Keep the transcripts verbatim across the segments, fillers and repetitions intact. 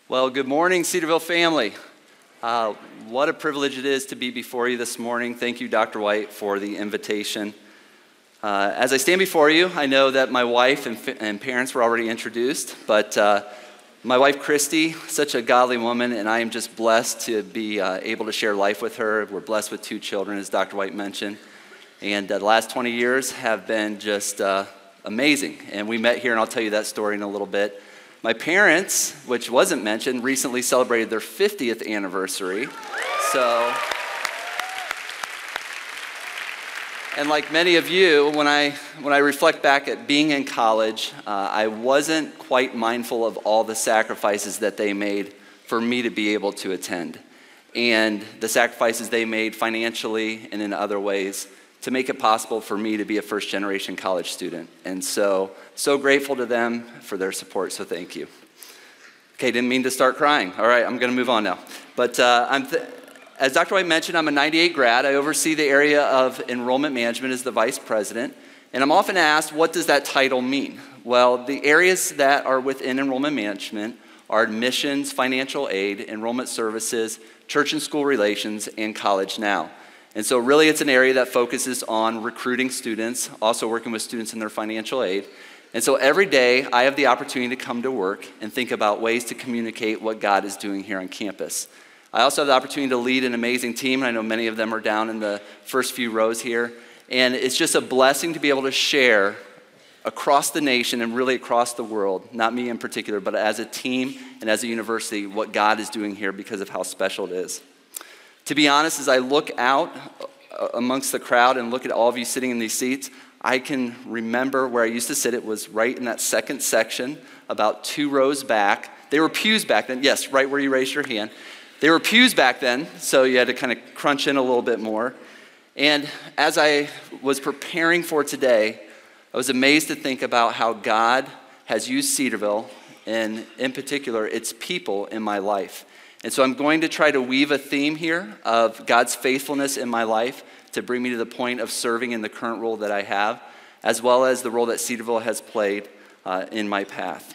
Well, good morning, Cedarville family. Uh, what a privilege it is to be before you this morning. Thank you, Doctor White, for the invitation. Uh, as I stand before you, I know that my wife and, and parents were already introduced, but uh, my wife, Christy, such a godly woman, and I am just blessed to be uh, able to share life with her. We're blessed with two children, as Doctor White mentioned, and uh, the last twenty years have been just uh, amazing. And we met here, and I'll tell you that story in a little bit. My parents, which wasn't mentioned, recently celebrated their fiftieth anniversary. So, and like many of you, when I when I reflect back at being in college, uh, I wasn't quite mindful of all the sacrifices that they made for me to be able to attend, and the sacrifices they made financially and in other ways to make it possible for me to be a first-generation college student. And so, so grateful to them for their support, so thank you. Okay, didn't mean to start crying. All right, I'm gonna move on now. But uh, I'm th- as Doctor White mentioned, I'm a ninety-eight grad. I oversee the area of enrollment management as the vice president. And I'm often asked, what does that title mean? Well, the areas that are within enrollment management are admissions, financial aid, enrollment services, church and school relations, and College Now. And so really it's an area that focuses on recruiting students, also working with students in their financial aid. And so every day I have the opportunity to come to work and think about ways to communicate what God is doing here on campus. I also have the opportunity to lead an amazing team, and I know many of them are down in the first few rows here. And it's just a blessing to be able to share across the nation and really across the world, not me in particular, but as a team and as a university, what God is doing here because of how special it is. To be honest, as I look out amongst the crowd and look at all of you sitting in these seats, I can remember where I used to sit. It was right in that second section, about two rows back. They were pews back then. Yes, right where you raised your hand. They were pews back then, so you had to kind of crunch in a little bit more. And as I was preparing for today, I was amazed to think about how God has used Cedarville, and in particular, its people in my life. And so I'm going to try to weave a theme here of God's faithfulness in my life to bring me to the point of serving in the current role that I have, as well as the role that Cedarville has played uh, in my path.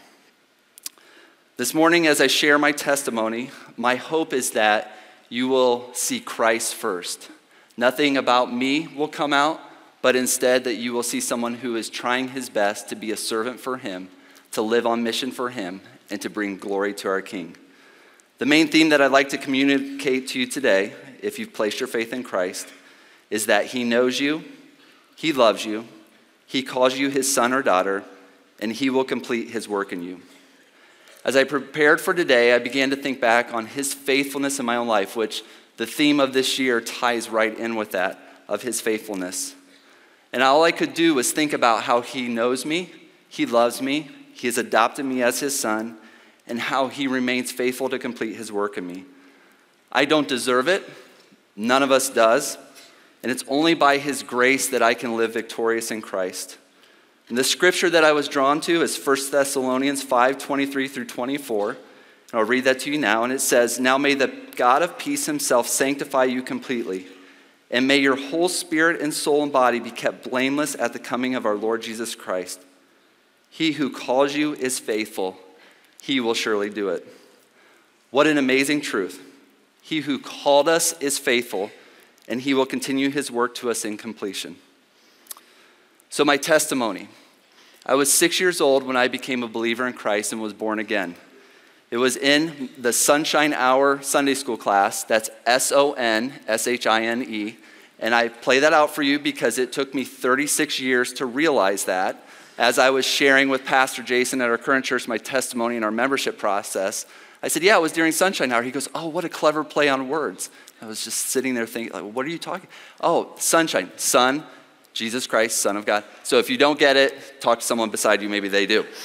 This morning, as I share my testimony, my hope is that you will see Christ first. Nothing about me will come out, but instead that you will see someone who is trying his best to be a servant for him, to live on mission for him, and to bring glory to our King. The main theme that I'd like to communicate to you today, if you've placed your faith in Christ, is that he knows you, he loves you, he calls you his son or daughter, and he will complete his work in you. As I prepared for today, I began to think back on his faithfulness in my own life, which the theme of this year ties right in with that, of his faithfulness. And all I could do was think about how he knows me, he loves me, he has adopted me as his son, and how he remains faithful to complete his work in me. I don't deserve it. None of us does. And it's only by his grace that I can live victorious in Christ. And the scripture that I was drawn to is First Thessalonians five, twenty-three through twenty-four. And I'll read that to you now. And it says, "Now may the God of peace himself sanctify you completely, and may your whole spirit and soul and body be kept blameless at the coming of our Lord Jesus Christ. He who calls you is faithful. He will surely do it." What an amazing truth. He who called us is faithful, and he will continue his work to us in completion. So my testimony. I was six years old when I became a believer in Christ and was born again. It was in the Sunshine Hour Sunday school class. That's S O N S H I N E. And I play that out for you because it took me thirty-six years to realize that. As I was sharing with Pastor Jason at our current church my testimony and our membership process, I said, yeah, it was during Sunshine Hour. He goes, oh, what a clever play on words. I was just sitting there thinking, like, what are you talking? Oh, sunshine, Son, Jesus Christ, Son of God. So if you don't get it, talk to someone beside you, maybe they do.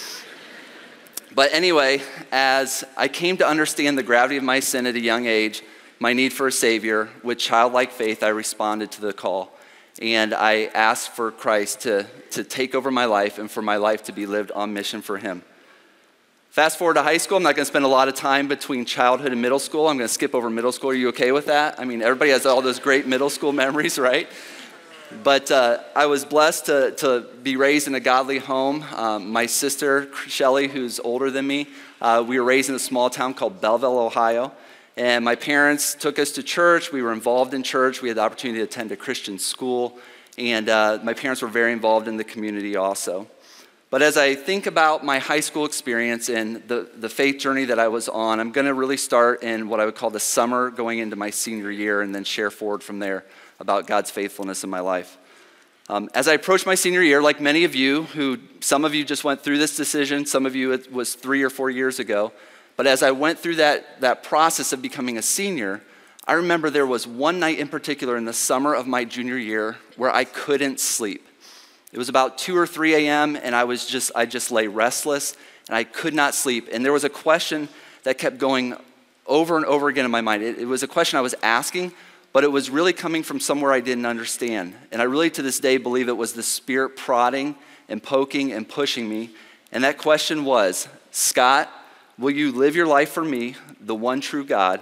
But anyway, as I came to understand the gravity of my sin at a young age, my need for a Savior, with childlike faith, I responded to the call. And I asked for Christ to, to take over my life and for my life to be lived on mission for him. Fast forward to high school. I'm not going to spend a lot of time between childhood and middle school. I'm going to skip over middle school. Are you okay with that? I mean, everybody has all those great middle school memories, right? But uh, I was blessed to, to be raised in a godly home. Um, my sister, Shelly, who's older than me, uh, we were raised in a small town called Belleville, Ohio. And my parents took us to church. We were involved in church. We had the opportunity to attend a Christian school. And uh, my parents were very involved in the community also. But as I think about my high school experience and the, the faith journey that I was on, I'm going to really start in what I would call the summer going into my senior year and then share forward from there about God's faithfulness in my life. Um, as I approached my senior year, like many of you, who some of you just went through this decision, some of you it was three or four years ago, but as I went through that, that process of becoming a senior, I remember there was one night in particular in the summer of my junior year where I couldn't sleep. It was about two or three a.m. and I was just, I just lay restless and I could not sleep. And there was a question that kept going over and over again in my mind. It, it was a question I was asking, but it was really coming from somewhere I didn't understand. And I really to this day believe it was the Spirit prodding and poking and pushing me. And that question was, Scott, will you live your life for me, the one true God,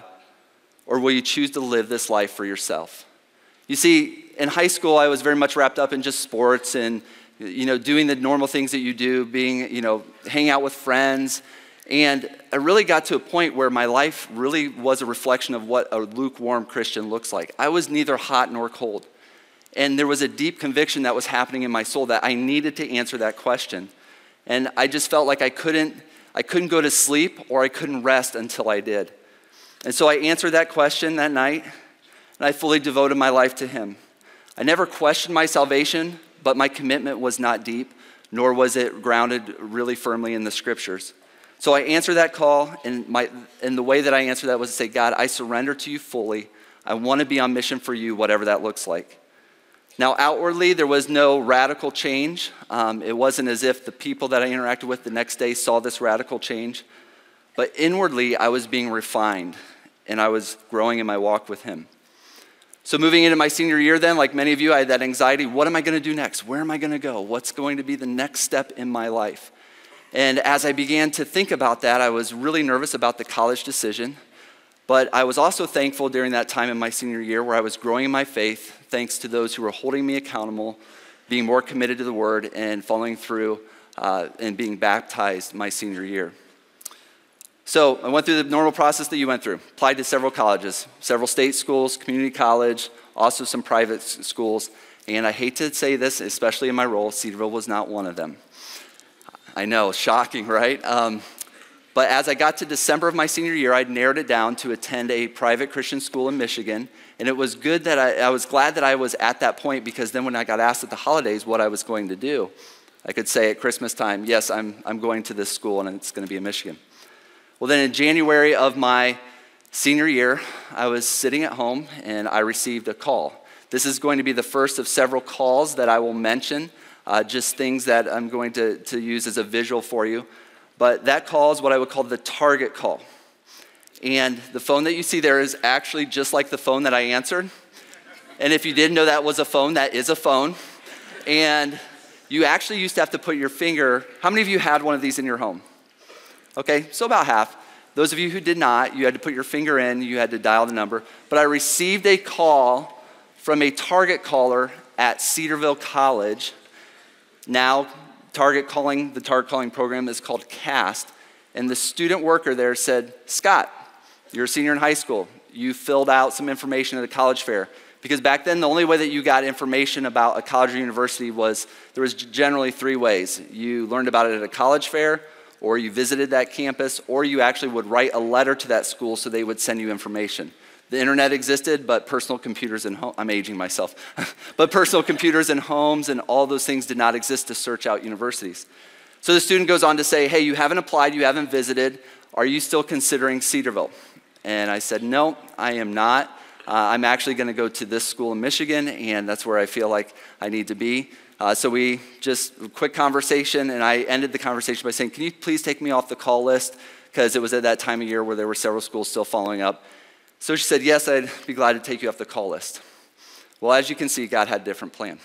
or will you choose to live this life for yourself? You see, in high school, I was very much wrapped up in just sports and, you know, doing the normal things that you do, being, you know, hanging out with friends. And I really got to a point where my life really was a reflection of what a lukewarm Christian looks like. I was neither hot nor cold. And there was a deep conviction that was happening in my soul that I needed to answer that question. And I just felt like I couldn't, I couldn't go to sleep or I couldn't rest until I did. And so I answered that question that night, and I fully devoted my life to Him. I never questioned my salvation, but my commitment was not deep, nor was it grounded really firmly in the Scriptures. So I answered that call, and, my, and the way that I answered that was to say, God, I surrender to you fully. I want to be on mission for you, whatever that looks like. Now, outwardly, there was no radical change. Um, it wasn't as if the people that I interacted with the next day saw this radical change. But inwardly, I was being refined, and I was growing in my walk with Him. So moving into my senior year then, like many of you, I had that anxiety. What am I going to do next? Where am I going to go? What's going to be the next step in my life? And as I began to think about that, I was really nervous about the college decision. But I was also thankful during that time in my senior year where I was growing in my faith, thanks to those who were holding me accountable, being more committed to the Word, and following through uh, and being baptized my senior year. So I went through the normal process that you went through. Applied to several colleges, several state schools, community college, also some private schools. And I hate to say this, especially in my role, Cedarville was not one of them. I know, shocking, right? Um, but as I got to December of my senior year, I'd narrowed it down to attend a private Christian school in Michigan. And it was good that I, I was glad that I was at that point, because then when I got asked at the holidays what I was going to do, I could say at Christmas time, yes, I'm, I'm going to this school and it's going to be in Michigan. Well, then in January of my senior year, I was sitting at home and I received a call. This is going to be the first of several calls that I will mention, uh, just things that I'm going to, to use as a visual for you. But that call is what I would call the target call. And the phone that you see there is actually just like the phone that I answered. And if you didn't know that was a phone, that is a phone. And you actually used to have to put your finger, how many of you had one of these in your home? Okay, so about half. Those of you who did not, you had to put your finger in, you had to dial the number. But I received a call from a target caller at Cedarville College. Now, target calling, the target calling program is called CAST. And the student worker there said, Scott, you're a senior in high school. You filled out some information at a college fair. Because back then, the only way that you got information about a college or university was, there was generally three ways. You learned about it at a college fair, or you visited that campus, or you actually would write a letter to that school so they would send you information. The internet existed, but personal computers and homes, I'm aging myself, but personal computers and homes and all those things did not exist to search out universities. So the student goes on to say, hey, you haven't applied, you haven't visited, are you still considering Cedarville? And I said, no, I am not. Uh, I'm actually gonna go to this school in Michigan, and that's where I feel like I need to be. Uh, so we just, a quick conversation, and I ended the conversation by saying, can you please take me off the call list? Because it was at that time of year where there were several schools still following up. So she said, yes, I'd be glad to take you off the call list. Well, as you can see, God had a different plan.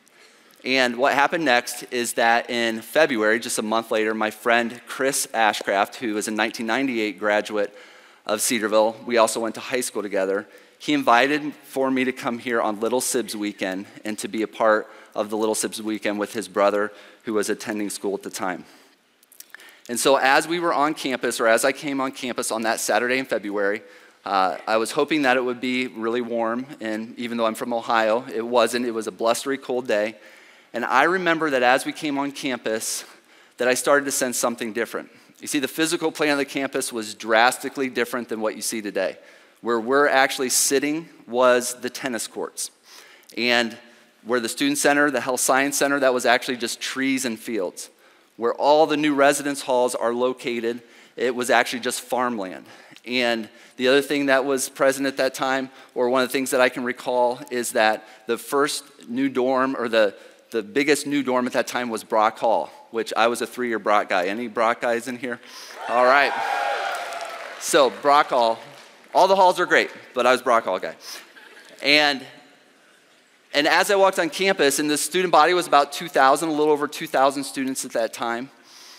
And what happened next is that in February, just a month later, my friend Chris Ashcraft, who was a nineteen ninety-eight graduate of Cedarville, we also went to high school together, he invited for me to come here on Little Sibs weekend and to be a part of the Little Sibs weekend with his brother who was attending school at the time. And so as we were on campus, or as I came on campus on that Saturday in February, uh, I was hoping that it would be really warm, and even though I'm from Ohio, it wasn't. It was a blustery cold day. And I remember that as we came on campus, that I started to sense something different. You see, the physical plan of the campus was drastically different than what you see today. Where we're actually sitting was the tennis courts. And where the student center, the health science center, that was actually just trees and fields. Where all the new residence halls are located, it was actually just farmland. And the other thing that was present at that time, or one of the things that I can recall, is that the first new dorm, or the, the biggest new dorm at that time was Brock Hall, which I was a three-year Brock guy. Any Brock guys in here? All right. So Brock Hall, all the halls are great, but I was Brock Hall guy. And And as I walked on campus, and the student body was about two thousand, a little over two thousand students at that time.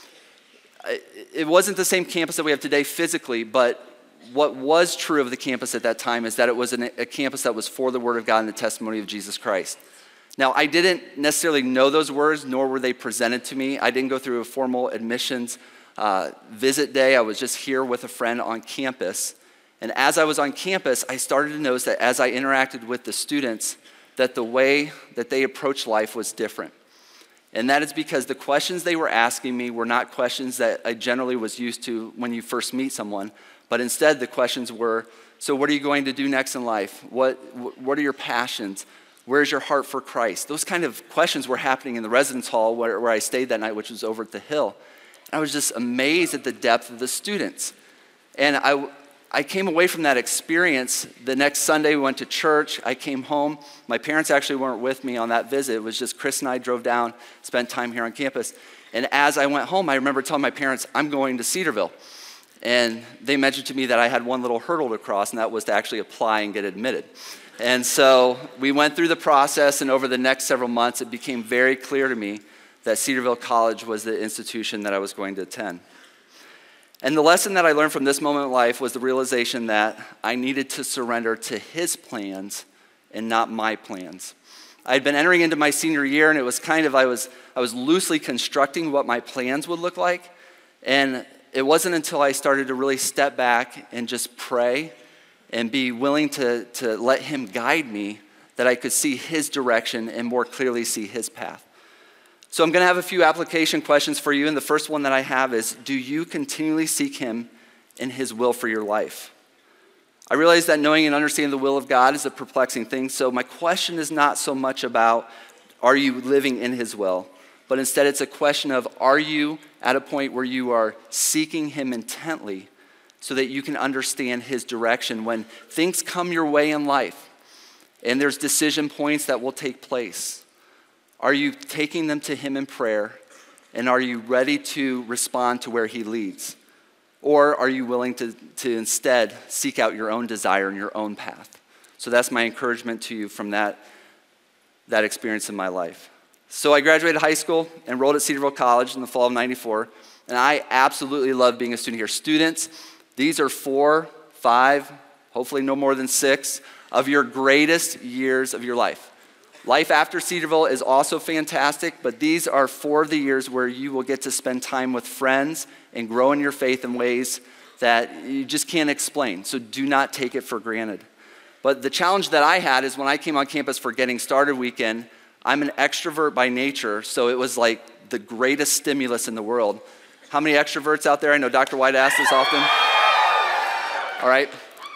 It wasn't the same campus that we have today physically, but what was true of the campus at that time is that it was an, a campus that was for the Word of God and the testimony of Jesus Christ. Now, I didn't necessarily know those words, nor were they presented to me. I didn't go through a formal admissions uh, visit day. I was just here with a friend on campus. And as I was on campus, I started to notice that as I interacted with the students, that the way that they approached life was different. And that is because the questions they were asking me were not questions that I generally was used to when you first meet someone, but instead the questions were, so what are you going to do next in life? What, what are your passions? Where's your heart for Christ? Those kind of questions were happening in the residence hall where, where I stayed that night, which was over at the Hill. And I was just amazed at the depth of the students. And I, I came away from that experience. The next Sunday we went to church. I came home. My parents actually weren't with me on that visit. It was just Chris and I drove down, spent time here on campus. And as I went home, I remember telling my parents, I'm going to Cedarville. And they mentioned to me that I had one little hurdle to cross, and that was to actually apply and get admitted. And so we went through the process, and over the next several months, it became very clear to me that Cedarville College was the institution that I was going to attend. And the lesson that I learned from this moment in life was the realization that I needed to surrender to his plans and not my plans. I had been entering into my senior year, and it was kind of, I was, I was loosely constructing what my plans would look like. And it wasn't until I started to really step back and just pray and be willing to, to let him guide me that I could see his direction and more clearly see his path. So I'm going to have a few application questions for you, and the first one that I have is, do you continually seek him and his will for your life? I realize that knowing and understanding the will of God is a perplexing thing, so my question is not so much about, are you living in his will? But instead it's a question of, are you at a point where you are seeking him intently so that you can understand his direction when things come your way in life and there's decision points that will take place? Are you taking them to him in prayer, and are you ready to respond to where he leads? Or are you willing to, to instead seek out your own desire and your own path? So that's my encouragement to you from that, that experience in my life. So I graduated high school, enrolled at Cedarville College in the fall of ninety-four, and I absolutely love being a student here. Students, these are four, five, hopefully no more than six of your greatest years of your life. Life after Cedarville is also fantastic, but these are four of the years where you will get to spend time with friends and grow in your faith in ways that you just can't explain. So do not take it for granted. But the challenge that I had is when I came on campus for Getting Started weekend, I'm an extrovert by nature, so it was like the greatest stimulus in the world. How many extroverts out there? I know Doctor White asks this often. All right.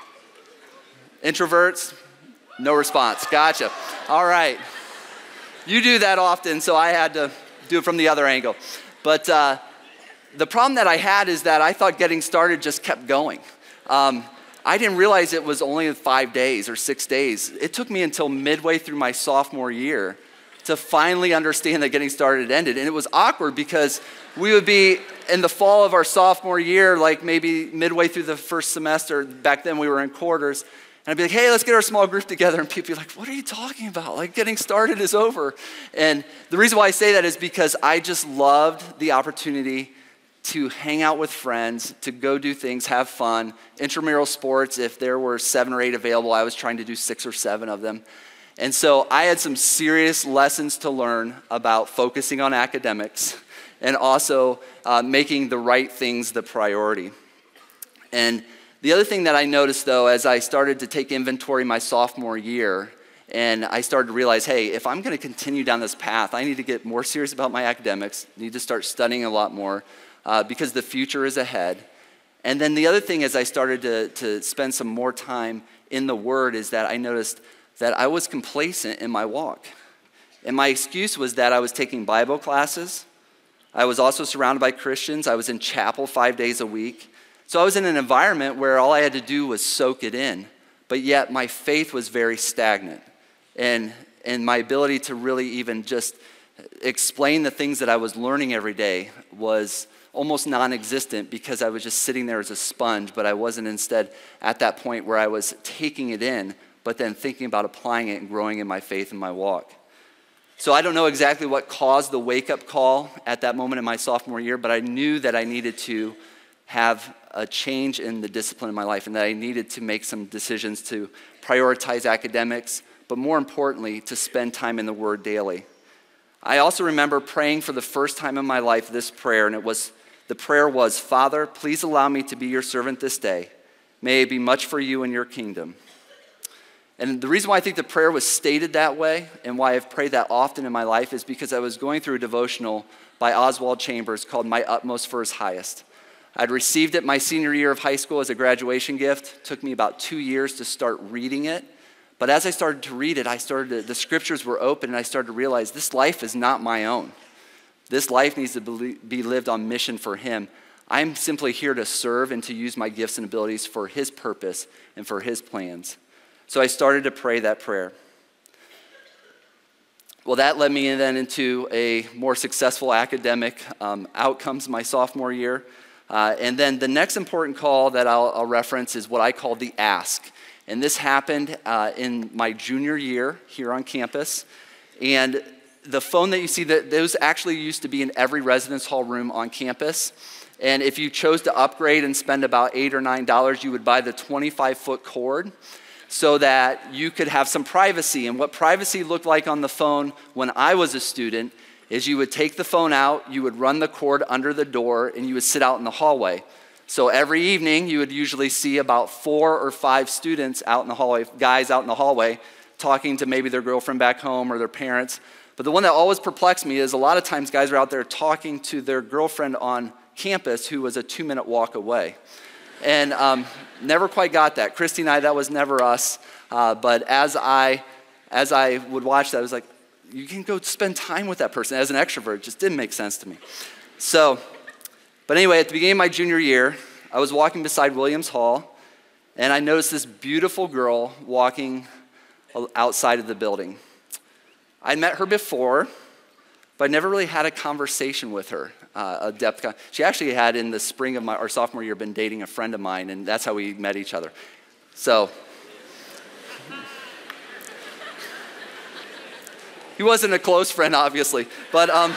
Introverts? No response. Gotcha. All right. You do that often, so I had to do it from the other angle. But uh, the problem that I had is that I thought Getting Started just kept going. Um, I didn't realize it was only five days or six days. It took me until midway through my sophomore year to finally understand that Getting Started ended. And it was awkward because we would be in the fall of our sophomore year, like maybe midway through the first semester. Back then we were in quarters. And I'd be like, hey, let's get our small group together. And people would be like, what are you talking about? Like, Getting Started is over. And the reason why I say that is because I just loved the opportunity to hang out with friends, to go do things, have fun. Intramural sports, if there were seven or eight available, I was trying to do six or seven of them. And so I had some serious lessons to learn about focusing on academics and also uh, making the right things the priority. And the other thing that I noticed, though, as I started to take inventory my sophomore year, and I started to realize, hey, if I'm going to continue down this path, I need to get more serious about my academics, need to start studying a lot more, uh, because the future is ahead. And then the other thing, as I started to, to spend some more time in the Word, is that I noticed that I was complacent in my walk. And my excuse was that I was taking Bible classes. I was also surrounded by Christians. I was in chapel five days a week. So I was in an environment where all I had to do was soak it in, but yet my faith was very stagnant. And, and my ability to really even just explain the things that I was learning every day was almost non-existent because I was just sitting there as a sponge, but I wasn't instead at that point where I was taking it in, but then thinking about applying it and growing in my faith and my walk. So I don't know exactly what caused the wake-up call at that moment in my sophomore year, but I knew that I needed to have a change in the discipline of my life and that I needed to make some decisions to prioritize academics, but more importantly, to spend time in the Word daily. I also remember praying for the first time in my life this prayer, and it was, the prayer was, Father, please allow me to be your servant this day. May it be much for you and your kingdom. And the reason why I think the prayer was stated that way and why I've prayed that often in my life is because I was going through a devotional by Oswald Chambers called My Utmost for His Highest. I'd received it my senior year of high school as a graduation gift. It took me about two years to start reading it. But as I started to read it, I started to, the scriptures were open and I started to realize this life is not my own. This life needs to be lived on mission for Him. I'm simply here to serve and to use my gifts and abilities for His purpose and for His plans. So I started to pray that prayer. Well, that led me then into a more successful academic um, outcomes my sophomore year. Uh, and then the next important call that I'll, I'll reference is what I call the ask. And this happened uh, in my junior year here on campus. And the phone that you see, that those actually used to be in every residence hall room on campus. And if you chose to upgrade and spend about eight or nine dollars, you would buy the twenty-five foot cord so that you could have some privacy. And what privacy looked like on the phone when I was a student is you would take the phone out, you would run the cord under the door, and you would sit out in the hallway. So every evening, you would usually see about four or five students out in the hallway, guys out in the hallway, talking to maybe their girlfriend back home or their parents. But the one that always perplexed me is a lot of times guys are out there talking to their girlfriend on campus who was a two-minute walk away. And um, never quite got that. Christy and I, that was never us. Uh, but as I, as I would watch that, I was like, you can go spend time with that person. As an extrovert, it just didn't make sense to me. So, but anyway, at the beginning of my junior year, I was walking beside Williams Hall, and I noticed this beautiful girl walking outside of the building. I'd met her before, but I never really had a conversation with her, uh, a depth. Con- she actually had, in the spring of my our sophomore year, been dating a friend of mine, and that's how we met each other. So. He wasn't a close friend, obviously, but um,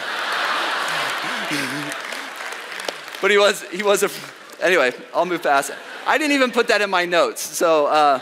but he was he was a. Anyway, I'll move past it. I didn't even put that in my notes. So, uh,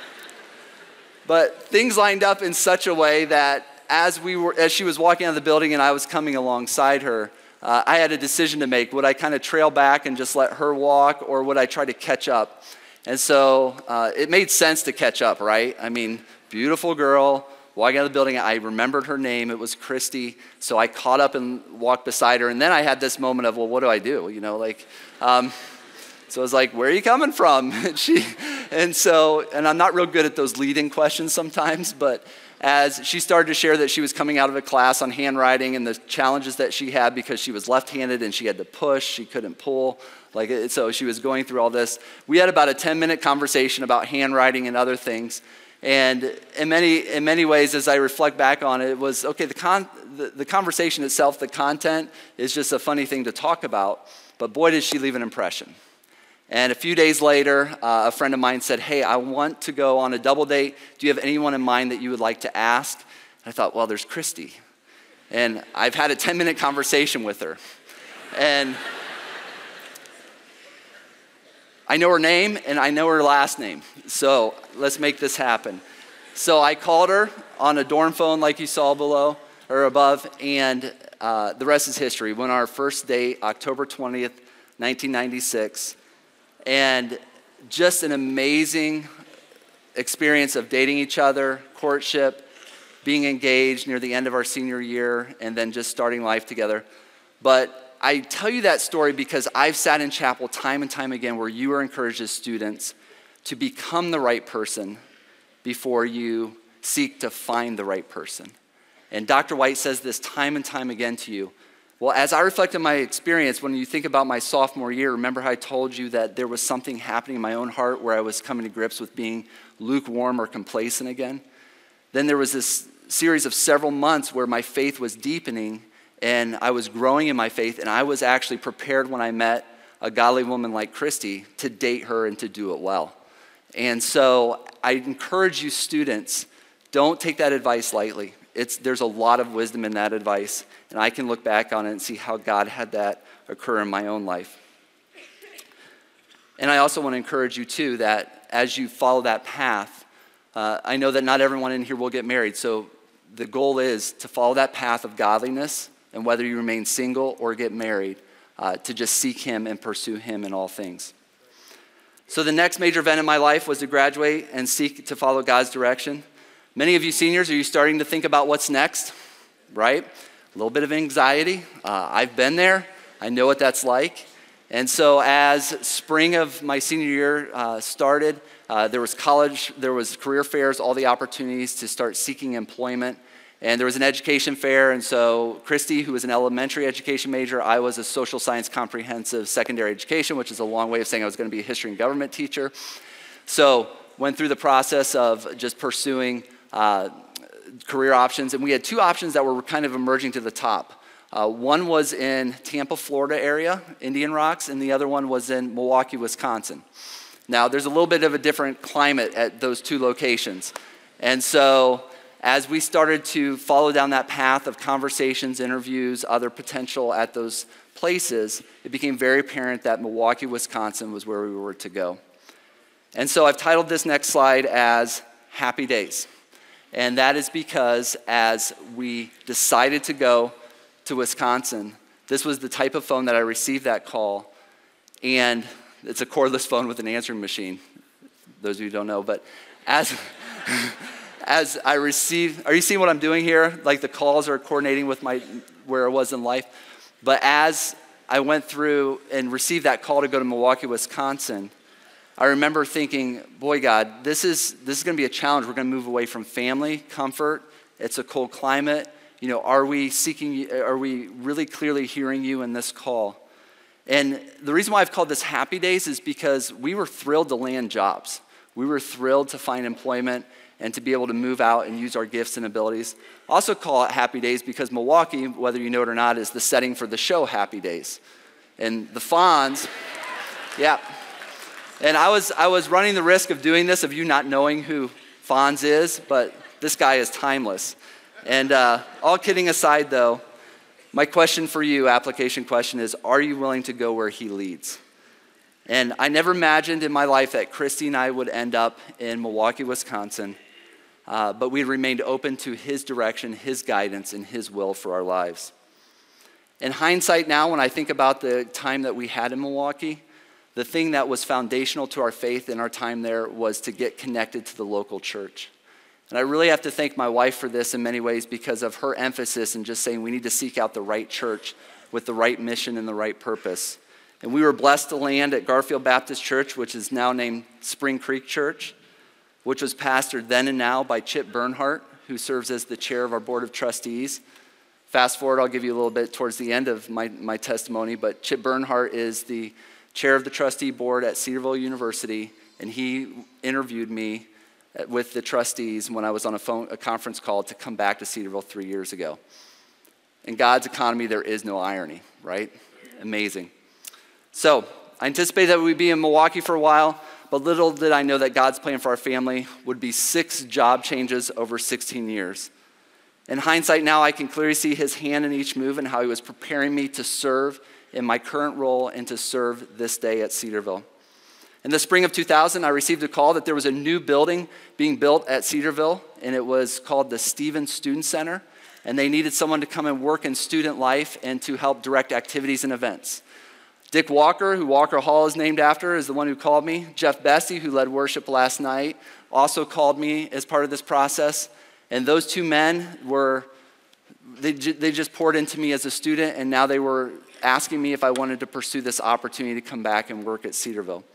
but things lined up in such a way that as we were, as she was walking out of the building and I was coming alongside her, uh, I had a decision to make. Would I kind of trail back and just let her walk, or would I try to catch up? And so uh, it made sense to catch up, right? I mean, beautiful girl. Walking out of the building, I remembered her name. It was Christy. So I caught up and walked beside her. And then I had this moment of, well, what do I do? You know, like, um, so I was like, where are you coming from? And she, and so, and I'm not real good at those lead-in questions sometimes, but as she started to share that she was coming out of a class on handwriting and the challenges that she had because she was left-handed and she had to push, she couldn't pull. Like, so she was going through all this. We had about a ten-minute conversation about handwriting and other things. And in many in many ways, as I reflect back on it, it was, okay, the, con, the, the conversation itself, the content, is just a funny thing to talk about. But boy, did she leave an impression. And a few days later, uh, a friend of mine said, hey, I want to go on a double date. Do you have anyone in mind that you would like to ask? And I thought, well, there's Christy. And I've had a ten-minute conversation with her. And I know her name and I know her last name. So let's make this happen. So I called her on a dorm phone like you saw below or above, and uh, the rest is history. We went on our first date, October twentieth, nineteen ninety-six, and just an amazing experience of dating each other, courtship, being engaged near the end of our senior year, and then just starting life together. But I tell you that story because I've sat in chapel time and time again where you are encouraged as students to become the right person before you seek to find the right person. And Doctor White says this time and time again to you. Well, as I reflect on my experience, when you think about my sophomore year, remember how I told you that there was something happening in my own heart where I was coming to grips with being lukewarm or complacent again? Then there was this series of several months where my faith was deepening and I was growing in my faith, and I was actually prepared when I met a godly woman like Christy to date her and to do it well. And so I encourage you students, don't take that advice lightly. It's, there's a lot of wisdom in that advice, and I can look back on it and see how God had that occur in my own life. And I also want to encourage you too that as you follow that path, uh, I know that not everyone in here will get married, so the goal is to follow that path of godliness, and whether you remain single or get married, uh, to just seek him and pursue him in all things. So the next major event in my life was to graduate and seek to follow God's direction. Many of you seniors, are you starting to think about what's next, right? A little bit of anxiety. Uh, I've been there. I know what that's like. And so as spring of my senior year uh, started, uh, there was college, there was career fairs, all the opportunities to start seeking employment. And there was an education fair, and so Christy, who was an elementary education major, I was a social science comprehensive secondary education, which is a long way of saying I was going to be a history and government teacher. So went through the process of just pursuing uh, career options, and we had two options that were kind of emerging to the top. Uh, one was in Tampa, Florida area, Indian Rocks, and the other one was in Milwaukee, Wisconsin. Now, there's a little bit of a different climate at those two locations, and so as we started to follow down that path of conversations, interviews, other potential at those places, it became very apparent that Milwaukee, Wisconsin was where we were to go. And so I've titled this next slide as Happy Days. And that is because as we decided to go to Wisconsin, this was the type of phone that I received that call. And it's a cordless phone with an answering machine, those of you who don't know. But as... As I received, are you seeing what I'm doing here? Like the calls are coordinating with my where I was in life. But as I went through and received that call to go to Milwaukee, Wisconsin, I remember thinking, boy, God, this is this is going to be a challenge. We're going to move away from family, comfort. It's a cold climate. You know, are we seeking, are we really clearly hearing you in this call? And the reason why I've called this Happy Days is because we were thrilled to land jobs. We were thrilled to find employment and to be able to move out and use our gifts and abilities. Also call it Happy Days because Milwaukee, whether you know it or not, is the setting for the show Happy Days. And the Fonz, yeah. And I was I was running the risk of doing this, of you not knowing who Fonz is, but this guy is timeless. And uh, all kidding aside though, my question for you, application question is, are you willing to go where he leads? And I never imagined in my life that Christy and I would end up in Milwaukee, Wisconsin, uh, but we remained open to his direction, his guidance, and his will for our lives. In hindsight now, when I think about the time that we had in Milwaukee, the thing that was foundational to our faith in our time there was to get connected to the local church. And I really have to thank my wife for this in many ways because of her emphasis in just saying we need to seek out the right church with the right mission and the right purpose. And we were blessed to land at Garfield Baptist Church, which is now named Spring Creek Church, which was pastored then and now by Chip Bernhardt, who serves as the chair of our board of trustees. Fast forward, I'll give you a little bit towards the end of my, my testimony, but Chip Bernhardt is the chair of the trustee board at Cedarville University, and he interviewed me with the trustees when I was on a, phone, a conference call to come back to Cedarville three years ago. In God's economy, there is no irony, right? Amazing. So I anticipated that we'd be in Milwaukee for a while, but little did I know that God's plan for our family would be six job changes over sixteen years. In hindsight now, I can clearly see his hand in each move and how he was preparing me to serve in my current role and to serve this day at Cedarville. In the spring of two thousand, I received a call that there was a new building being built at Cedarville, and it was called the Stevens Student Center, and they needed someone to come and work in student life and to help direct activities and events. Dick Walker, who Walker Hall is named after, is the one who called me. Jeff Bessie, who led worship last night, also called me as part of this process. And those two men were, they, they just poured into me as a student, and now they were asking me if I wanted to pursue this opportunity to come back and work at Cedarville.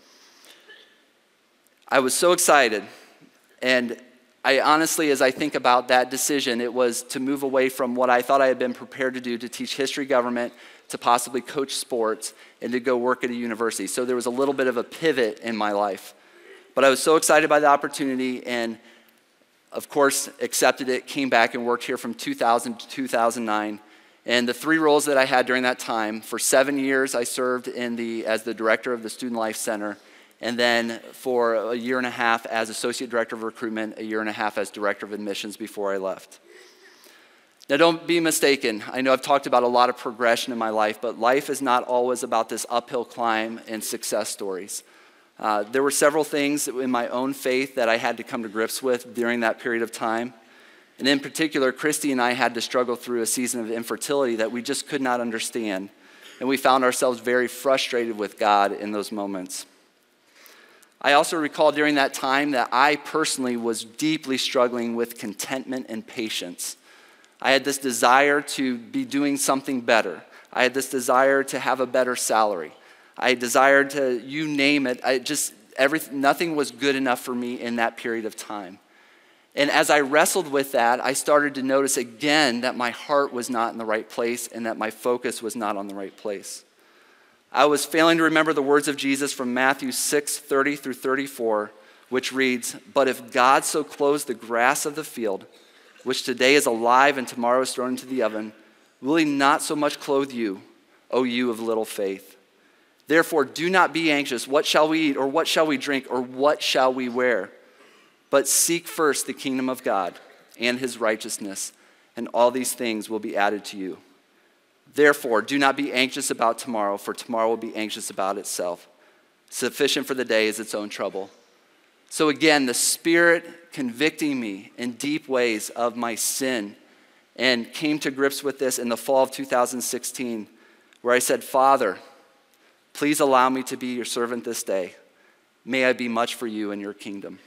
I was so excited, and I honestly, as I think about that decision, it was to move away from what I thought I had been prepared to do, to teach history, government, to possibly coach sports, and to go work at a university. So there was a little bit of a pivot in my life. But I was so excited by the opportunity, and of course, accepted it, came back and worked here from two thousand to two thousand nine. And the three roles that I had during that time, for seven years I served in the, as the director of the Student Life Center, and then for a year and a half as associate director of recruitment, a year and a half as director of admissions before I left. Now don't be mistaken, I know I've talked about a lot of progression in my life, but life is not always about this uphill climb and success stories. Uh, there were several things in my own faith that I had to come to grips with during that period of time. And in particular, Christy and I had to struggle through a season of infertility that we just could not understand. And we found ourselves very frustrated with God in those moments. I also recall during that time that I personally was deeply struggling with contentment and patience. I had this desire to be doing something better. I had this desire to have a better salary. I desired to, you name it, I just, everything, nothing was good enough for me in that period of time. And as I wrestled with that, I started to notice again that my heart was not in the right place and that my focus was not on the right place. I was failing to remember the words of Jesus from Matthew six, thirty through thirty-four, which reads, "But if God so clothes the grass of the field, which today is alive and tomorrow is thrown into the oven, will he not so much clothe you, O you of little faith? Therefore do not be anxious, what shall we eat, or what shall we drink, or what shall we wear? But seek first the kingdom of God and his righteousness, and all these things will be added to you. Therefore, do not be anxious about tomorrow, for tomorrow will be anxious about itself. Sufficient for the day is its own trouble." So again, the Spirit convicting me in deep ways of my sin, and came to grips with this in the fall of two thousand sixteen, where I said, "Father, please allow me to be your servant this day. May I be much for you and your kingdom."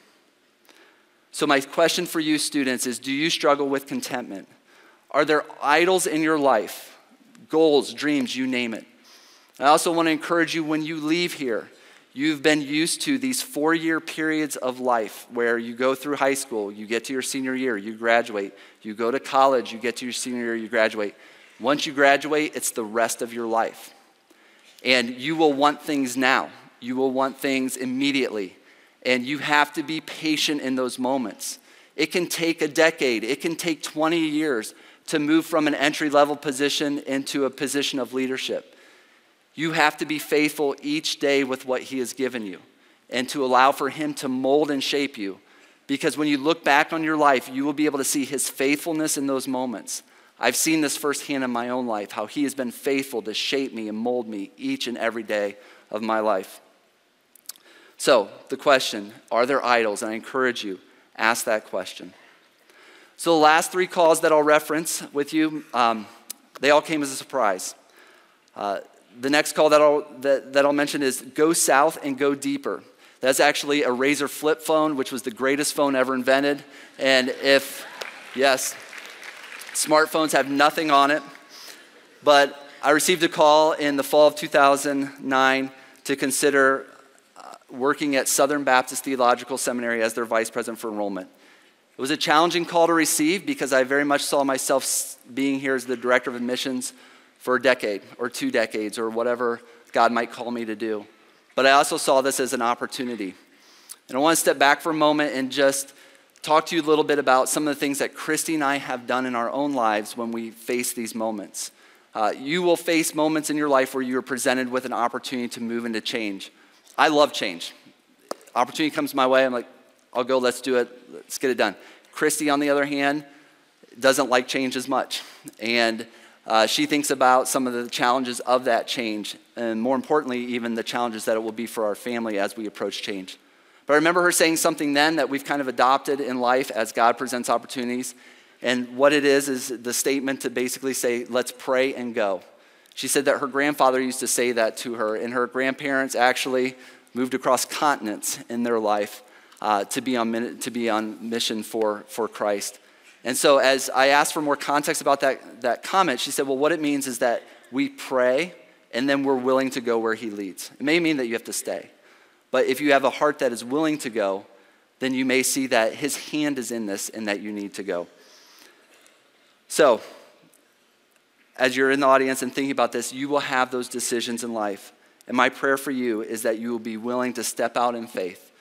So my question for you students is, do you struggle with contentment? Are there idols in your life? Goals, dreams, you name it. I also want to encourage you, when you leave here, you've been used to these four-year periods of life where you go through high school, you get to your senior year, you graduate. You go to college, you get to your senior year, you graduate. Once you graduate, it's the rest of your life. And you will want things now. You will want things immediately. And you have to be patient in those moments. It can take a decade. It can take twenty years to move from an entry-level position into a position of leadership. You have to be faithful each day with what he has given you and to allow for him to mold and shape you. Because when you look back on your life, you will be able to see his faithfulness in those moments. I've seen this firsthand in my own life, how he has been faithful to shape me and mold me each and every day of my life. So the question, are there idols? And I encourage you, ask that question. So the last three calls that I'll reference with you, um, they all came as a surprise. Uh, the next call that I'll, that, that I'll mention is go south and go deeper. That's actually a Razor flip phone, which was the greatest phone ever invented. And if, yes, smartphones have nothing on it. But I received a call in the fall of two thousand nine to consider uh, working at Southern Baptist Theological Seminary as their vice president for enrollment. It was a challenging call to receive because I very much saw myself being here as the director of admissions for a decade or two decades or whatever God might call me to do. But I also saw this as an opportunity. And I want to step back for a moment and just talk to you a little bit about some of the things that Christy and I have done in our own lives when we face these moments. Uh, you will face moments in your life where you are presented with an opportunity to move into change. I love change. Opportunity comes my way, I'm like, I'll go, let's do it, let's get it done. Christy, on the other hand, doesn't like change as much. And Uh, she thinks about some of the challenges of that change, and more importantly, even the challenges that it will be for our family as we approach change. But I remember her saying something then that we've kind of adopted in life as God presents opportunities. And what it is, is the statement to basically say, let's pray and go. She said that her grandfather used to say that to her, and her grandparents actually moved across continents in their life uh, to be on to be on mission for, for Christ. And so as I asked for more context about that, that comment, she said, well, what it means is that we pray, and then we're willing to go where he leads. It may mean that you have to stay. But if you have a heart that is willing to go, then you may see that his hand is in this and that you need to go. So, as you're in the audience and thinking about this, you will have those decisions in life. And my prayer for you is that you will be willing to step out in faith.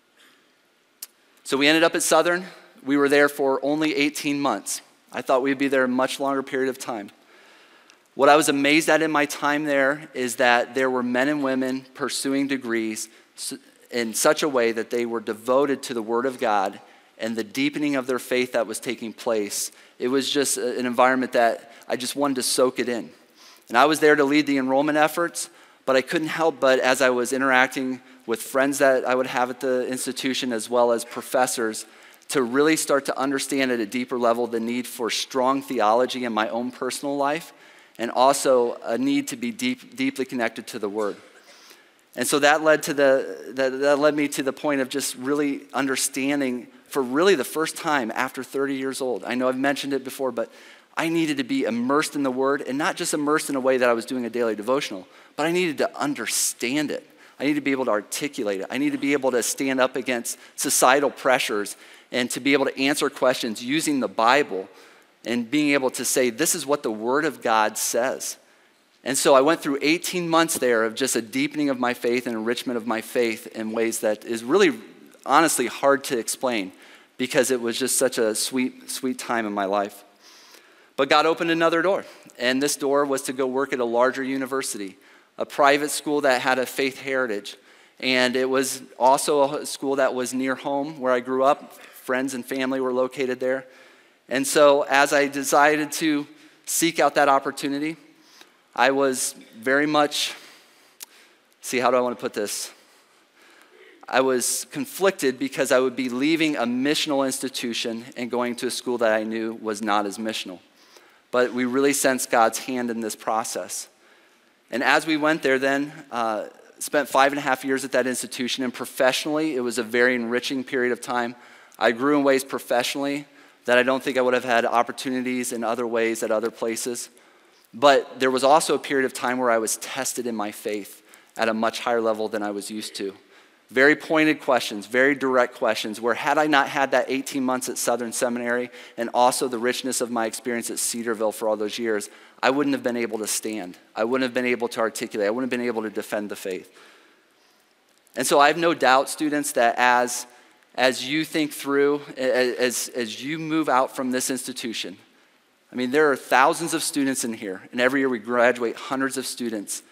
So we ended up at Southern. We were there for only eighteen months. I thought we'd be there a much longer period of time. What I was amazed at in my time there is that there were men and women pursuing degrees in such a way that they were devoted to the Word of God and the deepening of their faith that was taking place. It was just an environment that I just wanted to soak it in. And I was there to lead the enrollment efforts, but I couldn't help but as I was interacting with friends that I would have at the institution as well as professors to really start to understand at a deeper level the need for strong theology in my own personal life and also a need to be deep, deeply connected to the Word. And so that led to the that, that led me to the point of just really understanding for really the first time after thirty years old. I know I've mentioned it before, but I needed to be immersed in the Word, and not just immersed in a way that I was doing a daily devotional, but I needed to understand it. I needed to be able to articulate it. I needed to be able to stand up against societal pressures and to be able to answer questions using the Bible and being able to say, this is what the Word of God says. And so I went through eighteen months there of just a deepening of my faith and enrichment of my faith in ways that is really, honestly, hard to explain because it was just such a sweet, sweet time in my life. But God opened another door, and this door was to go work at a larger university, a private school that had a faith heritage. And it was also a school that was near home where I grew up. Friends and family were located there. And so as I decided to seek out that opportunity, I was very much, see, how do I want to put this? I was conflicted because I would be leaving a missional institution and going to a school that I knew was not as missional. But we really sensed God's hand in this process. And as we went there then, uh, spent five and a half years at that institution, and professionally, it was a very enriching period of time. I grew in ways professionally that I don't think I would have had opportunities in other ways at other places. But there was also a period of time where I was tested in my faith at a much higher level than I was used to. Very pointed questions, very direct questions, where had I not had that eighteen months at Southern Seminary and also the richness of my experience at Cedarville for all those years, I wouldn't have been able to stand. I wouldn't have been able to articulate. I wouldn't have been able to defend the faith. And so I have no doubt, students, that as, as you think through, as, as you move out from this institution, I mean, there are thousands of students in here, and every year we graduate hundreds of students.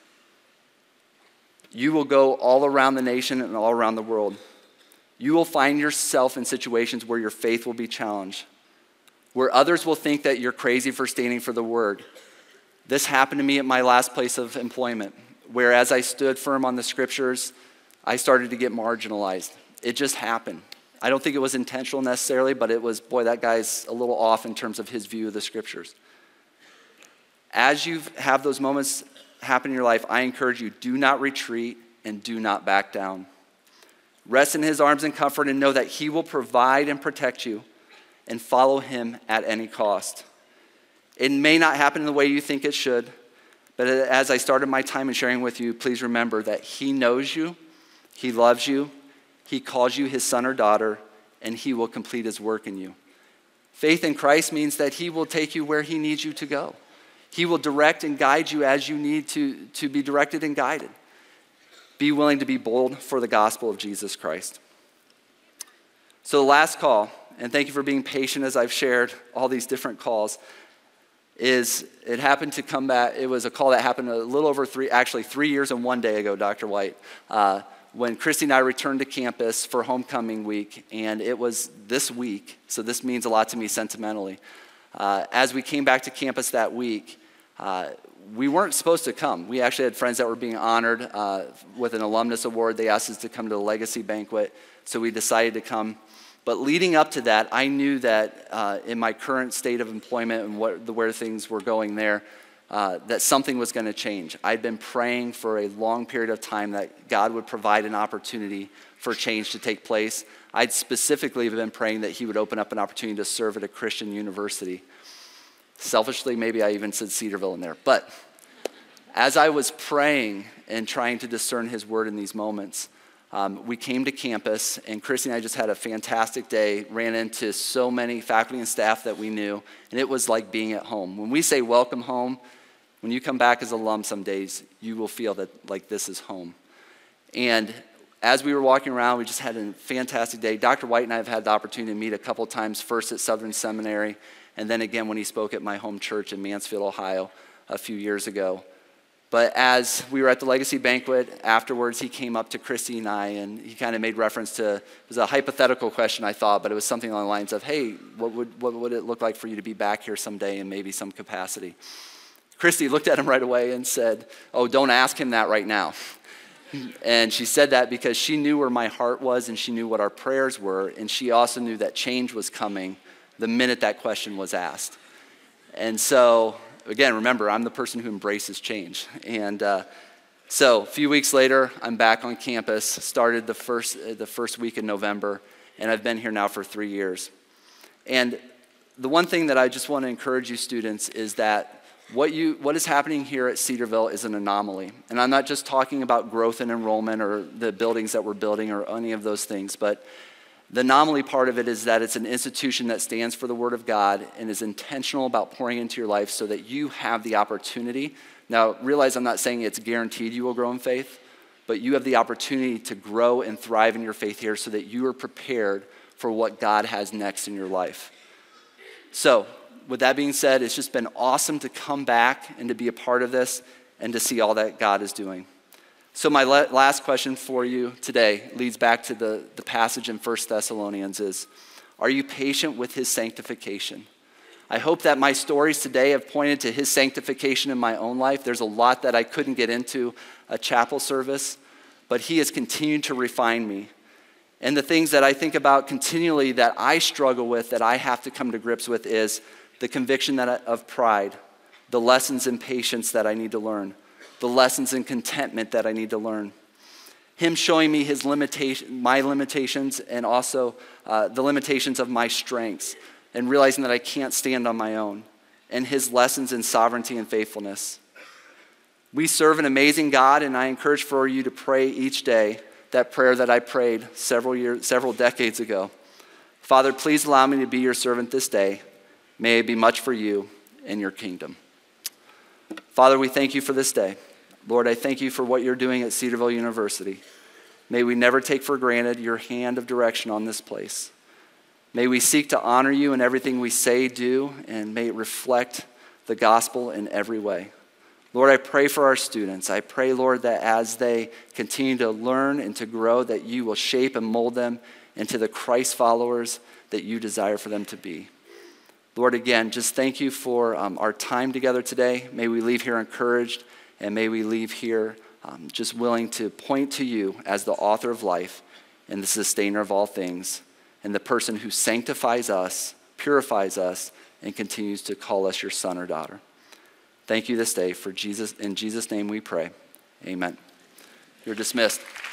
You will go all around the nation and all around the world. You will find yourself in situations where your faith will be challenged, where others will think that you're crazy for standing for the Word. This happened to me at my last place of employment, where as I stood firm on the Scriptures, I started to get marginalized. It just happened. I don't think it was intentional necessarily, but it was, boy, that guy's a little off in terms of his view of the Scriptures. As you have those moments happen in your life, I encourage you, do not retreat and do not back down. Rest in his arms and comfort and know that he will provide and protect you, and follow him at any cost. It may not happen in the way you think it should, but as I started my time in sharing with you, please remember that he knows you, he loves you, he calls you his son or daughter, and he will complete his work in you. Faith in Christ means that he will take you where he needs you to go. He will direct and guide you as you need to, to be directed and guided. Be willing to be bold for the gospel of Jesus Christ. So the last call, and thank you for being patient as I've shared all these different calls, is it happened to come back. It was a call that happened a little over three, actually three years and one day ago, Doctor White, uh, when Christy and I returned to campus for homecoming week, and it was this week, so this means a lot to me sentimentally. uh, as we came back to campus that week, uh, we weren't supposed to come. We actually had friends that were being honored uh, with an alumnus award. They asked us to come to the legacy banquet, so we decided to come. But leading up to that, I knew that uh, in my current state of employment and what, the, where things were going there, uh, that something was going to change. I'd been praying for a long period of time that God would provide an opportunity for change to take place. I'd specifically been praying that he would open up an opportunity to serve at a Christian university. Selfishly, maybe I even said Cedarville in there. But as I was praying and trying to discern his word in these moments, Um, we came to campus, and Christy and I just had a fantastic day, ran into so many faculty and staff that we knew, and it was like being at home. When we say welcome home, when you come back as a alum some days, you will feel that like this is home. And as we were walking around, we just had a fantastic day. Doctor White and I have had the opportunity to meet a couple times, first at Southern Seminary, and then again when he spoke at my home church in Mansfield, Ohio, a few years ago. But as we were at the legacy banquet, afterwards he came up to Christy and I, and he kind of made reference to, it was a hypothetical question I thought, but it was something along the lines of, hey, what would, what would it look like for you to be back here someday in maybe some capacity? Christy looked at him right away and said, oh, don't ask him that right now. And she said that because she knew where my heart was, and she knew what our prayers were, and she also knew that change was coming the minute that question was asked. And so, again, remember, I'm the person who embraces change. And uh, so a few weeks later, I'm back on campus, started the first, uh, the first week in November, and I've been here now for three years. And the one thing that I just want to encourage you students is that what, you, what is happening here at Cedarville is an anomaly. And I'm not just talking about growth and enrollment or the buildings that we're building or any of those things, but the anomaly part of it is that it's an institution that stands for the Word of God and is intentional about pouring into your life so that you have the opportunity. Now, realize I'm not saying it's guaranteed you will grow in faith, but you have the opportunity to grow and thrive in your faith here so that you are prepared for what God has next in your life. So, with that being said, it's just been awesome to come back and to be a part of this and to see all that God is doing. So my last question for you today leads back to the, the passage in First Thessalonians is, are you patient with his sanctification? I hope that my stories today have pointed to his sanctification in my own life. There's a lot that I couldn't get into a chapel service, but he has continued to refine me. And the things that I think about continually that I struggle with, that I have to come to grips with, is the conviction that I, of pride, the lessons in patience that I need to learn, the lessons in contentment that I need to learn. Him showing me his limitation, my limitations, and also uh, the limitations of my strengths, and realizing that I can't stand on my own, and his lessons in sovereignty and faithfulness. We serve an amazing God, and I encourage for you to pray each day that prayer that I prayed several years, several decades ago. Father, please allow me to be your servant this day. May it be much for you and your kingdom. Father, we thank you for this day. Lord, I thank you for what you're doing at Cedarville University. May we never take for granted your hand of direction on this place. May we seek to honor you in everything we say, do, and may it reflect the gospel in every way. Lord, I pray for our students. I pray, Lord, that as they continue to learn and to grow, that you will shape and mold them into the Christ followers that you desire for them to be. Lord, again, just thank you for um, our time together today. May we leave here encouraged, and may we leave here um, just willing to point to you as the author of life and the sustainer of all things, and the person who sanctifies us, purifies us, and continues to call us your son or daughter. Thank you this day. For Jesus, in Jesus' name we pray. Amen. You're dismissed.